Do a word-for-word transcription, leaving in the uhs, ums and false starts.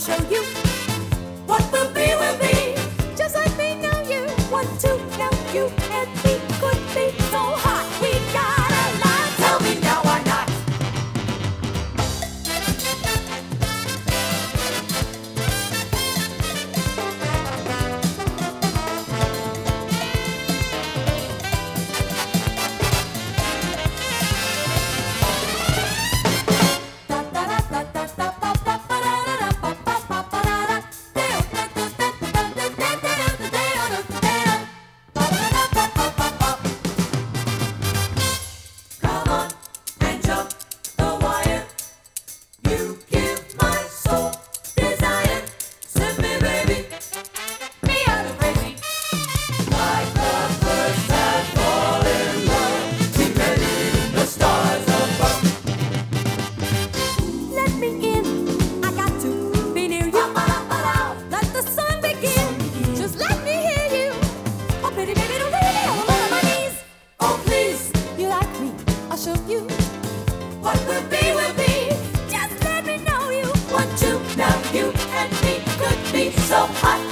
show you what will be, will be. Just let me know you want to know you and me could be so hot. We got a lot. Tell me now why not? Show you what will be, will be. Just let me know you want to know you and me could be so hot.